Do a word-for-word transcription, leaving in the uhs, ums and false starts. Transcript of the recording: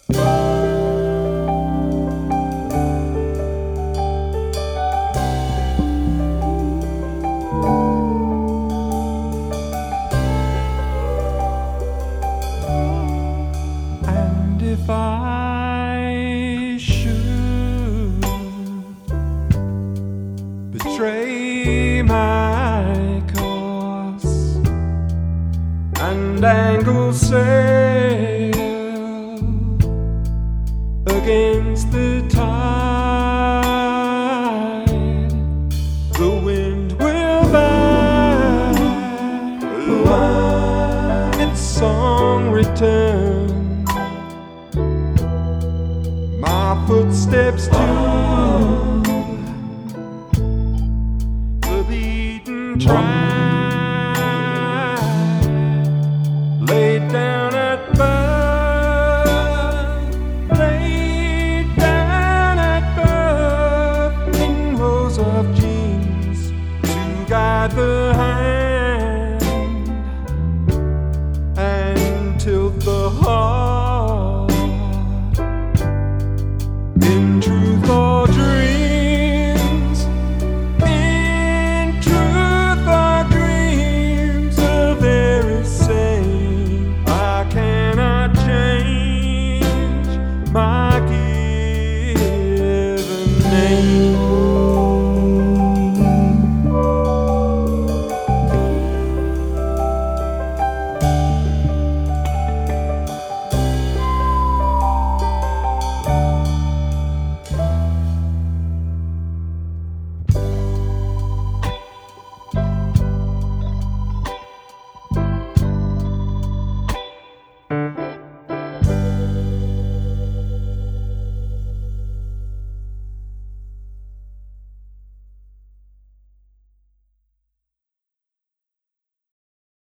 And if I should betray my cause and angle sail against the tide, the wind will back its song return, my footsteps too